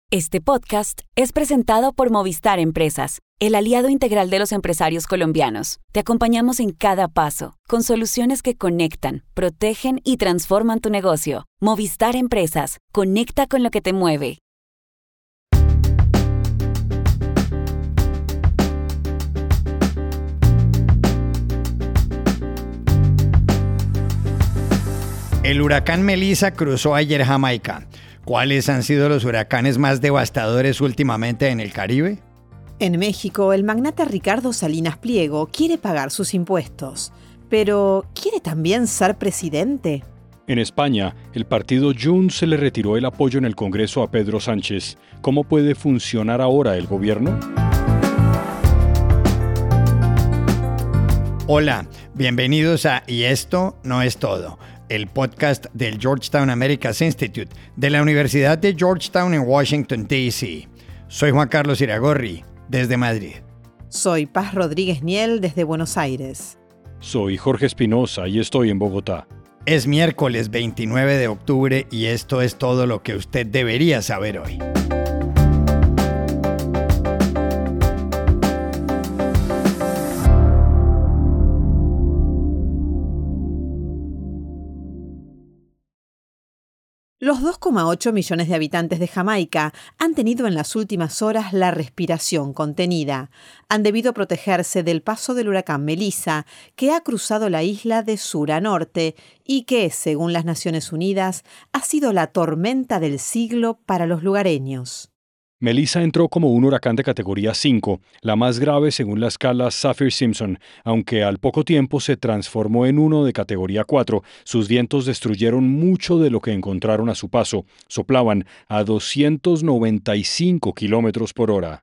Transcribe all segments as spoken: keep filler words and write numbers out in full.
Este podcast es presentado por Movistar Empresas, el aliado integral de los empresarios colombianos. Te acompañamos en cada paso, con soluciones que conectan, protegen y transforman tu negocio. Movistar Empresas, conecta con lo que te mueve. El huracán Melissa cruzó ayer Jamaica. ¿Cuáles han sido los huracanes más devastadores últimamente en el Caribe? En México, el magnate Ricardo Salinas Pliego quiere pagar sus impuestos, pero ¿quiere también ser presidente? En España, el partido Junts se le retiró el apoyo en el Congreso a Pedro Sánchez. ¿Cómo puede funcionar ahora el gobierno? Hola, bienvenidos a Y esto no es todo, el podcast del Georgetown Americas Institute de la Universidad de Georgetown en Washington, D C Soy Juan Carlos Iragorri, desde Madrid. Soy Paz Rodríguez Niel, desde Buenos Aires. Soy Jorge Espinosa y estoy en Bogotá. Es miércoles veintinueve de octubre y esto es todo lo que usted debería saber hoy. Los dos coma ocho millones de habitantes de Jamaica han tenido en las últimas horas la respiración contenida. Han debido protegerse del paso del huracán Melissa, que ha cruzado la isla de sur a norte y que, según las Naciones Unidas, ha sido la tormenta del siglo para los lugareños. Melissa entró como un huracán de categoría cinco, la más grave según la escala Saffir-Simpson, aunque al poco tiempo se transformó en uno de categoría cuatro. Sus vientos destruyeron mucho de lo que encontraron a su paso. Soplaban a doscientos noventa y cinco kilómetros por hora.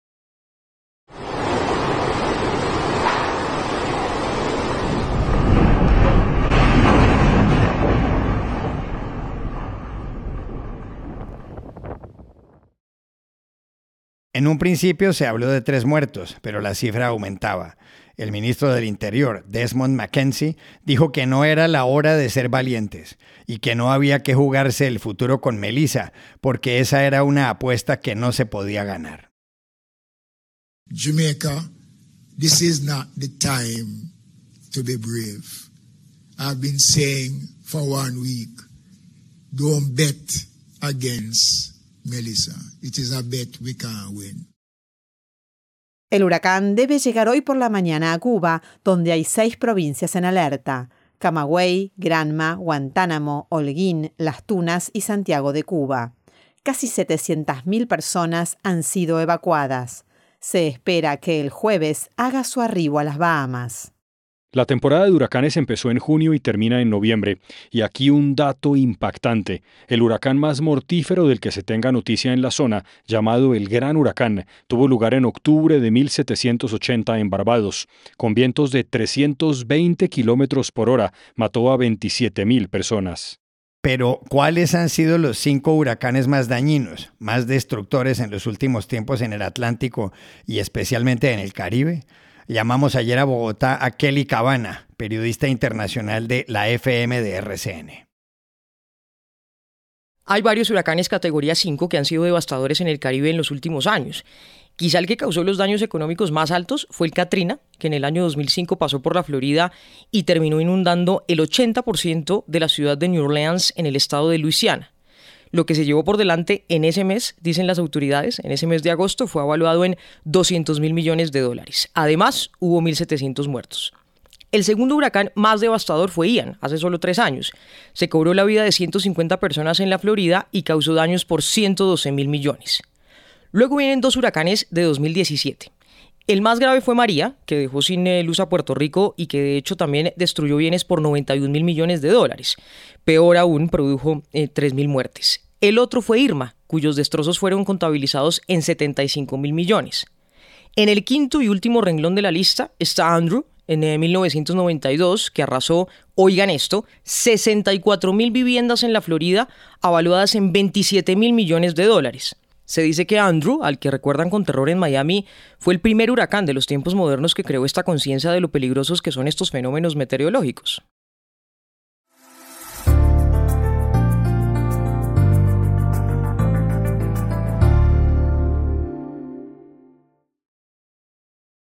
En un principio se habló de tres muertos, pero la cifra aumentaba. El ministro del Interior, Desmond McKenzie, dijo que no era la hora de ser valientes y que no había que jugarse el futuro con Melissa, porque esa era una apuesta que no se podía ganar. Jamaica, this is not the time to be brave. I've been saying for one week, don't bet against Melissa. It is a bet we can't win. El huracán debe llegar hoy por la mañana a Cuba, donde hay seis provincias en alerta: Camagüey, Granma, Guantánamo, Holguín, Las Tunas y Santiago de Cuba. Casi setecientas mil personas han sido evacuadas. Se espera que el jueves haga su arribo a las Bahamas. La temporada de huracanes empezó en junio y termina en noviembre. Y aquí un dato impactante. El huracán más mortífero del que se tenga noticia en la zona, llamado el Gran Huracán, tuvo lugar en octubre de mil setecientos ochenta en Barbados. Con vientos de trescientos veinte kilómetros por hora, mató a veintisiete mil personas. Pero, ¿cuáles han sido los cinco huracanes más dañinos, más destructores en los últimos tiempos en el Atlántico y especialmente en el Caribe? Llamamos ayer a Bogotá a Kelly Cabana, periodista internacional de la F M de R C N. Hay varios huracanes categoría cinco que han sido devastadores en el Caribe en los últimos años. Quizá el que causó los daños económicos más altos fue el Katrina, que en el año dos mil cinco pasó por la Florida y terminó inundando el ochenta por ciento de la ciudad de New Orleans en el estado de Luisiana. Lo que se llevó por delante en ese mes, dicen las autoridades, en ese mes de agosto fue evaluado en doscientos mil millones de dólares. Además, hubo mil setecientos muertos. El segundo huracán más devastador fue Ian, hace solo tres años. Se cobró la vida de ciento cincuenta personas en la Florida y causó daños por ciento doce mil millones. Luego vienen dos huracanes de dos mil diecisiete. El más grave fue María, que dejó sin eh, luz a Puerto Rico y que de hecho también destruyó bienes por noventa y un mil millones de dólares. Peor aún, produjo eh, tres mil muertes. El otro fue Irma, cuyos destrozos fueron contabilizados en setenta y cinco mil millones. En el quinto y último renglón de la lista está Andrew, en eh, mil novecientos noventa y dos, que arrasó, oigan esto, sesenta y cuatro mil viviendas en la Florida, avaluadas en veintisiete mil millones de dólares. Se dice que Andrew, al que recuerdan con terror en Miami, fue el primer huracán de los tiempos modernos que creó esta conciencia de lo peligrosos que son estos fenómenos meteorológicos.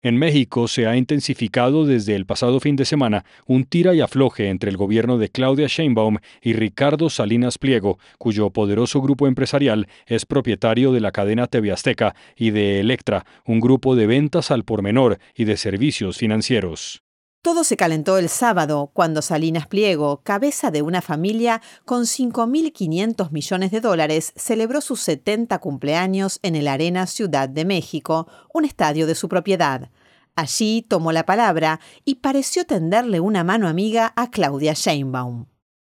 En México se ha intensificado desde el pasado fin de semana un tira y afloje entre el gobierno de Claudia Sheinbaum y Ricardo Salinas Pliego, cuyo poderoso grupo empresarial es propietario de la cadena T V Azteca y de Electra, un grupo de ventas al por menor y de servicios financieros. Todo se calentó el sábado cuando Salinas Pliego, cabeza de una familia con cinco mil quinientos millones de dólares, celebró sus setenta cumpleaños en el Arena Ciudad de México, un estadio de su propiedad. Allí tomó la palabra y pareció tenderle una mano amiga a Claudia Sheinbaum.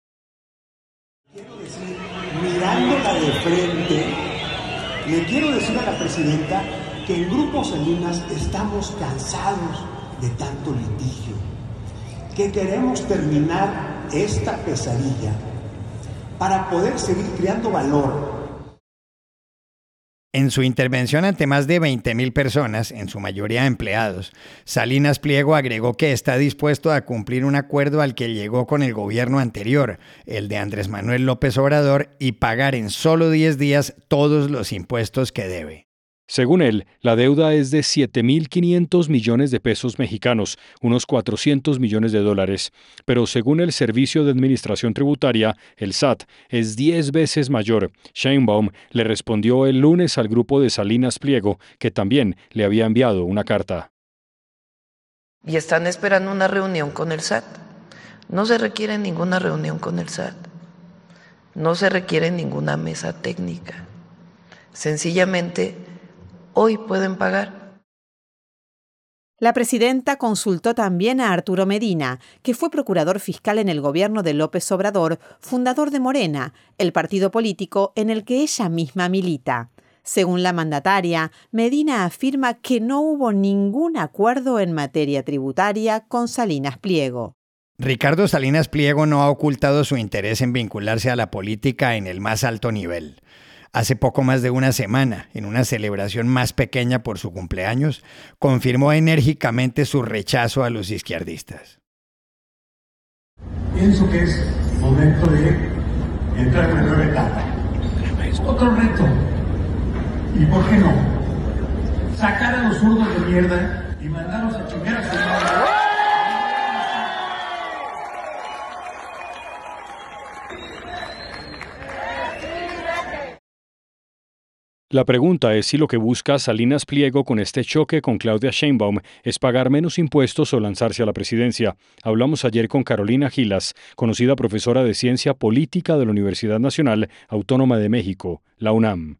Quiero decir, mirándola de frente, le quiero decir a la presidenta que en Grupo Salinas estamos cansados de tanto litigio, que queremos terminar esta pesadilla para poder seguir creando valor. En su intervención ante más de veinte mil personas, en su mayoría empleados, Salinas Pliego agregó que está dispuesto a cumplir un acuerdo al que llegó con el gobierno anterior, el de Andrés Manuel López Obrador, y pagar en solo diez días todos los impuestos que debe. Según él, la deuda es de siete mil quinientos millones de pesos mexicanos, unos cuatrocientos millones de dólares. Pero según el Servicio de Administración Tributaria, el S A T, es diez veces mayor. Sheinbaum le respondió el lunes al grupo de Salinas Pliego, que también le había enviado una carta. Y están esperando una reunión con el S A T. No se requiere ninguna reunión con el S A T. No se requiere ninguna mesa técnica. Sencillamente, hoy pueden pagar. La presidenta consultó también a Arturo Medina, que fue procurador fiscal en el gobierno de López Obrador, fundador de Morena, el partido político en el que ella misma milita. Según la mandataria, Medina afirma que no hubo ningún acuerdo en materia tributaria con Salinas Pliego. Ricardo Salinas Pliego no ha ocultado su interés en vincularse a la política en el más alto nivel. Hace poco más de una semana, en una celebración más pequeña por su cumpleaños, confirmó enérgicamente su rechazo a los izquierdistas. Pienso que es momento de entrar en una nueva etapa. Otro reto. ¿Y por qué no? Sacar a los zurdos de mierda y mandarlos a chingar a su madre. La pregunta es si lo que busca Salinas Pliego con este choque con Claudia Sheinbaum es pagar menos impuestos o lanzarse a la presidencia. Hablamos ayer con Carolina Gilas, conocida profesora de Ciencia Política de la Universidad Nacional Autónoma de México, la UNAM.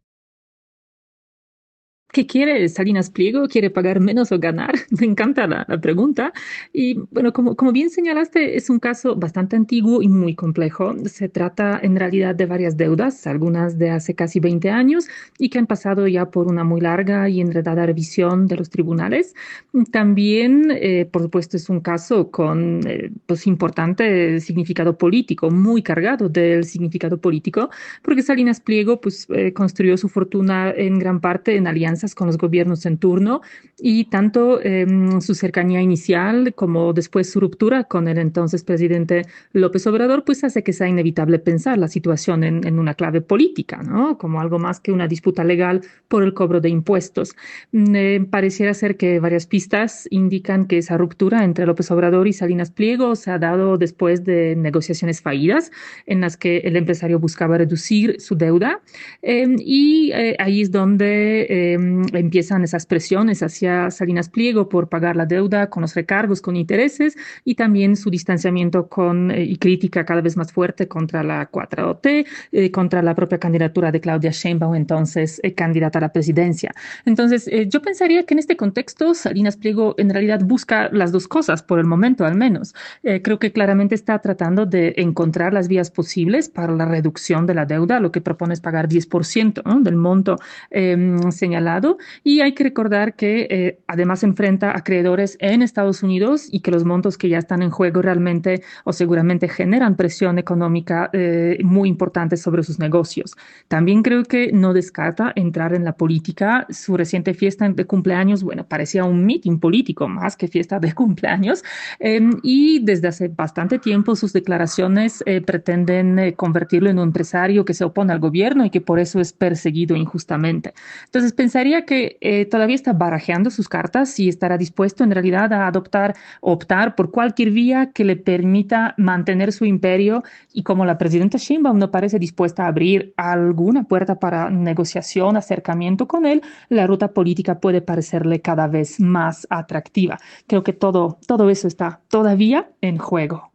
¿Qué quiere Salinas Pliego? ¿Quiere pagar menos o ganar? Me encanta la, la pregunta. Y bueno, como, como bien señalaste, es un caso bastante antiguo y muy complejo. Se trata en realidad de varias deudas, algunas de hace casi veinte años y que han pasado ya por una muy larga y enredada revisión de los tribunales. También, eh, por supuesto, es un caso con eh, pues, importante significado político, muy cargado del significado político, porque Salinas Pliego pues, eh, construyó su fortuna en gran parte en alianza con los gobiernos en turno y tanto eh, su cercanía inicial como después su ruptura con el entonces presidente López Obrador pues hace que sea inevitable pensar la situación en, en una clave política, ¿no? Como algo más que una disputa legal por el cobro de impuestos. Eh, pareciera ser que varias pistas indican que esa ruptura entre López Obrador y Salinas Pliego se ha dado después de negociaciones fallidas en las que el empresario buscaba reducir su deuda eh, y eh, ahí es donde eh, empiezan esas presiones hacia Salinas Pliego por pagar la deuda con los recargos, con intereses y también su distanciamiento con eh, y crítica cada vez más fuerte contra la cuatro T, eh, contra la propia candidatura de Claudia Sheinbaum, entonces eh, candidata a la presidencia. Entonces, eh, yo pensaría que en este contexto Salinas Pliego en realidad busca las dos cosas, por el momento al menos. Eh, creo que claramente está tratando de encontrar las vías posibles para la reducción de la deuda. Lo que propone es pagar diez por ciento, ¿no?, del monto eh, señalado. Y hay que recordar que eh, además enfrenta a acreedores en Estados Unidos y que los montos que ya están en juego realmente o seguramente generan presión económica eh, muy importante sobre sus negocios. También creo que no descarta entrar en la política. Su reciente fiesta de cumpleaños, bueno, parecía un mitin político más que fiesta de cumpleaños eh, y desde hace bastante tiempo sus declaraciones eh, pretenden eh, convertirlo en un empresario que se opone al gobierno y que por eso es perseguido injustamente. Entonces pensaría pensaría que eh, todavía está barajeando sus cartas y estará dispuesto en realidad a adoptar, optar por cualquier vía que le permita mantener su imperio, y como la presidenta Sheinbaum no parece dispuesta a abrir alguna puerta para negociación, acercamiento con él, la ruta política puede parecerle cada vez más atractiva. Creo que todo, todo eso está todavía en juego.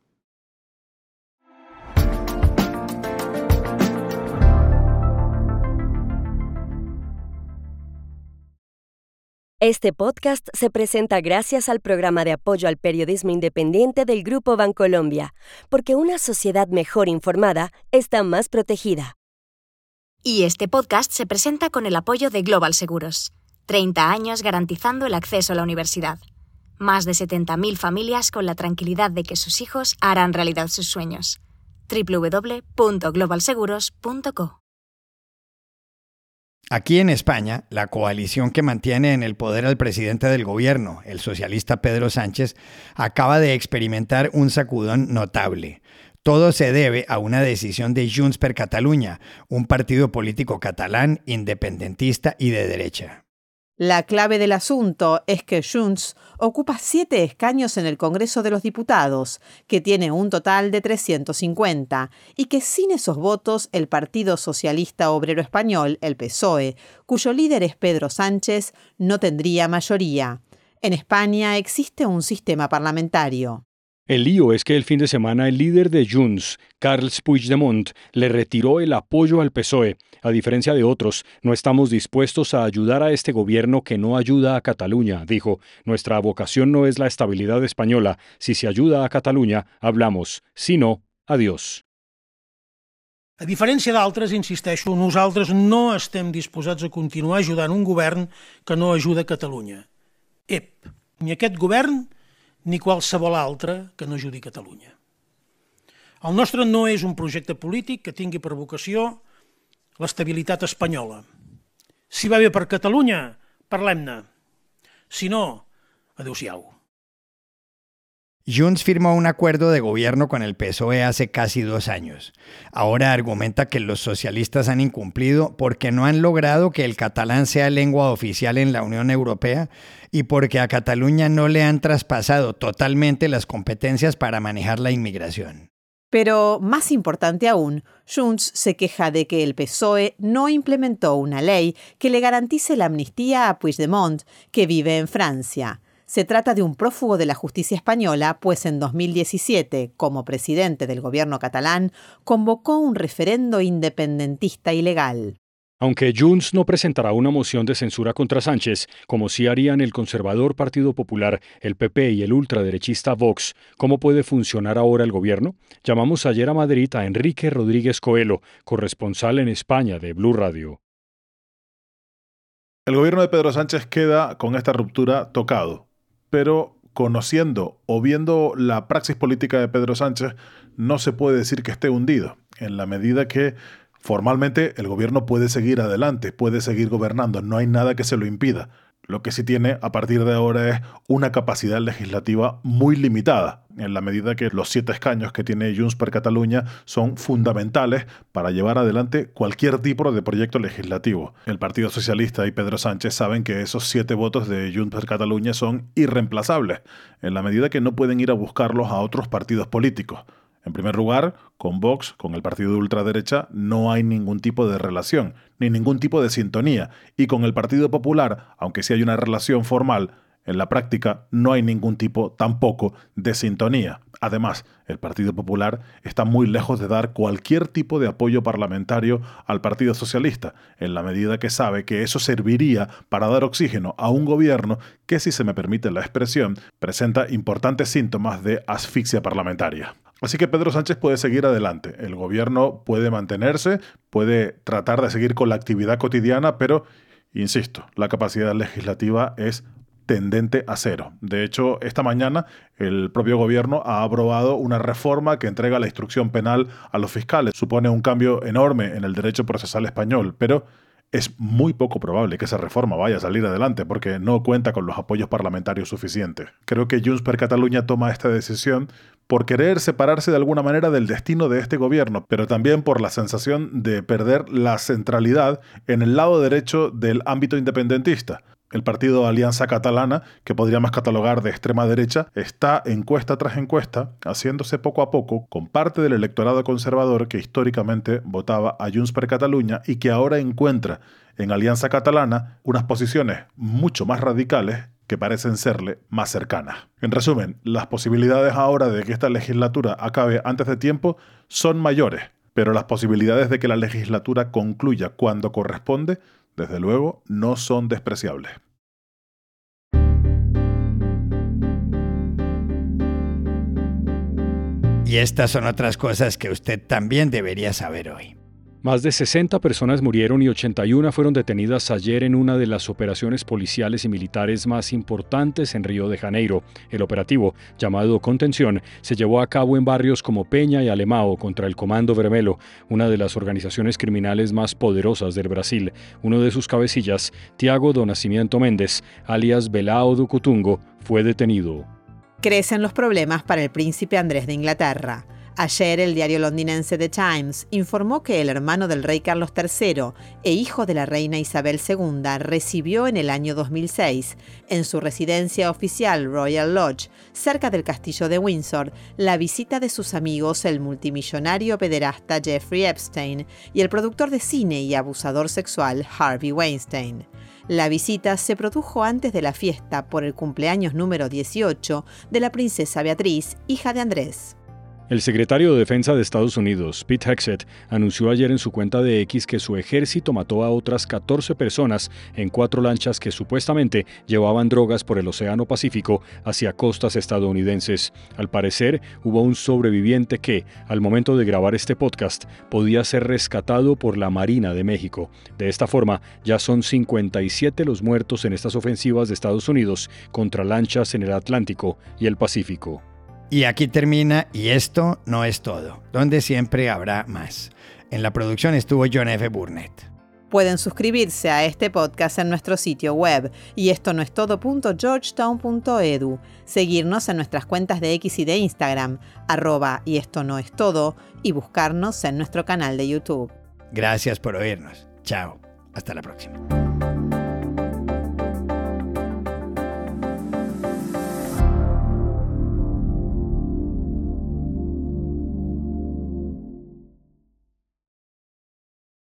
Este podcast se presenta gracias al programa de apoyo al periodismo independiente del Grupo Bancolombia, porque una sociedad mejor informada está más protegida. Y este podcast se presenta con el apoyo de Global Seguros. treinta años garantizando el acceso a la universidad. Más de setenta mil familias con la tranquilidad de que sus hijos harán realidad sus sueños. doble u doble u doble u punto global seguros punto co. Aquí en España, la coalición que mantiene en el poder al presidente del gobierno, el socialista Pedro Sánchez, acaba de experimentar un sacudón notable. Todo se debe a una decisión de Junts per Catalunya, un partido político catalán, independentista y de derecha. La clave del asunto es que Junts ocupa siete escaños en el Congreso de los Diputados, que tiene un total de trescientos cincuenta, y que sin esos votos el Partido Socialista Obrero Español, el P S O E, cuyo líder es Pedro Sánchez, no tendría mayoría. En España existe un sistema parlamentario. El lío es que el fin de semana el líder de Junts, Carles Puigdemont, le retiró el apoyo al P S O E. A diferencia de otros, no estamos dispuestos a ayudar a este gobierno que no ayuda a Cataluña, dijo. Nuestra vocación no es la estabilidad española. Si se ayuda a Cataluña, hablamos. Si no, adiós. A diferència d'altres, insisteixo, nosaltres no estem disposats a continuar ajudant un govern que no ajuda a Catalunya. Ep, ni aquest govern ni qualsevol altre que no ajudi Catalunya. El nostre no és un projecte polític que tingui per vocació l'estabilitat espanyola. Si va bé per Catalunya, parlem-ne. Si no, adéu-siau. Junts firmó un acuerdo de gobierno con el P S O E hace casi dos años. Ahora argumenta que los socialistas han incumplido porque no han logrado que el catalán sea lengua oficial en la Unión Europea y porque a Cataluña no le han traspasado totalmente las competencias para manejar la inmigración. Pero, más importante aún, Junts se queja de que el P S O E no implementó una ley que le garantice la amnistía a Puigdemont, que vive en Francia. Se trata de un prófugo de la justicia española, pues en dos mil diecisiete, como presidente del gobierno catalán, convocó un referendo independentista ilegal. Aunque Junts no presentará una moción de censura contra Sánchez, como sí harían el conservador Partido Popular, el P P y el ultraderechista Vox, ¿cómo puede funcionar ahora el gobierno? Llamamos ayer a Madrid a Enrique Rodríguez Coelho, corresponsal en España de Blue Radio. El gobierno de Pedro Sánchez queda con esta ruptura tocado, pero conociendo o viendo la praxis política de Pedro Sánchez, no se puede decir que esté hundido, en la medida que formalmente el gobierno puede seguir adelante, puede seguir gobernando, no hay nada que se lo impida. Lo que sí tiene a partir de ahora es una capacidad legislativa muy limitada, en la medida que los siete escaños que tiene Junts per Catalunya son fundamentales para llevar adelante cualquier tipo de proyecto legislativo. El Partido Socialista y Pedro Sánchez saben que esos siete votos de Junts per Catalunya son irreemplazables, en la medida que no pueden ir a buscarlos a otros partidos políticos. En primer lugar, con Vox, con el partido de ultraderecha, no hay ningún tipo de relación, ni ningún tipo de sintonía. Y con el Partido Popular, aunque sí hay una relación formal, en la práctica no hay ningún tipo tampoco de sintonía. Además, el Partido Popular está muy lejos de dar cualquier tipo de apoyo parlamentario al Partido Socialista, en la medida que sabe que eso serviría para dar oxígeno a un gobierno que, si se me permite la expresión, presenta importantes síntomas de asfixia parlamentaria. Así que Pedro Sánchez puede seguir adelante, el gobierno puede mantenerse, puede tratar de seguir con la actividad cotidiana, pero, insisto, la capacidad legislativa es tendente a cero. De hecho, esta mañana el propio gobierno ha aprobado una reforma que entrega la instrucción penal a los fiscales. Supone un cambio enorme en el derecho procesal español, pero es muy poco probable que esa reforma vaya a salir adelante porque no cuenta con los apoyos parlamentarios suficientes. Creo que Junts per Catalunya toma esta decisión por querer separarse de alguna manera del destino de este gobierno, pero también por la sensación de perder la centralidad en el lado derecho del ámbito independentista. El partido Alianza Catalana, que podríamos catalogar de extrema derecha, está encuesta tras encuesta haciéndose poco a poco con parte del electorado conservador que históricamente votaba a Junts per Catalunya y que ahora encuentra en Alianza Catalana unas posiciones mucho más radicales que parecen serle más cercanas. En resumen, las posibilidades ahora de que esta legislatura acabe antes de tiempo son mayores, pero las posibilidades de que la legislatura concluya cuando corresponde, desde luego, no son despreciables. Y estas son otras cosas que usted también debería saber hoy. Más de sesenta personas murieron y ochenta y una fueron detenidas ayer en una de las operaciones policiales y militares más importantes en Río de Janeiro. El operativo, llamado Contención, se llevó a cabo en barrios como Peña y Alemão contra el Comando Vermelho, una de las organizaciones criminales más poderosas del Brasil. Uno de sus cabecillas, Tiago do Nascimento Mendes, alias Belao do Cutungo, fue detenido. Crecen los problemas para el príncipe Andrés de Inglaterra. Ayer el diario londinense The Times informó que el hermano del rey Carlos tercero e hijo de la reina Isabel segunda recibió en el año dos mil seis, en su residencia oficial Royal Lodge, cerca del castillo de Windsor, la visita de sus amigos el multimillonario pederasta Jeffrey Epstein y el productor de cine y abusador sexual Harvey Weinstein. La visita se produjo antes de la fiesta por el cumpleaños número dieciocho de la princesa Beatriz, hija de Andrés. El secretario de Defensa de Estados Unidos, Pete Hegseth, anunció ayer en su cuenta de X que su ejército mató a otras catorce personas en cuatro lanchas que supuestamente llevaban drogas por el Océano Pacífico hacia costas estadounidenses. Al parecer, hubo un sobreviviente que, al momento de grabar este podcast, podía ser rescatado por la Marina de México. De esta forma, ya son cincuenta y siete los muertos en estas ofensivas de Estados Unidos contra lanchas en el Atlántico y el Pacífico. Y aquí termina Y esto no es todo, donde siempre habrá más. En la producción estuvo John F. Burnett. Pueden suscribirse a este podcast en nuestro sitio web y esto no es todo punto georgetown punto edu, seguirnos en nuestras cuentas de X y de Instagram, arroba y esto no es todo, y buscarnos en nuestro canal de YouTube. Gracias por oírnos. Chao. Hasta la próxima.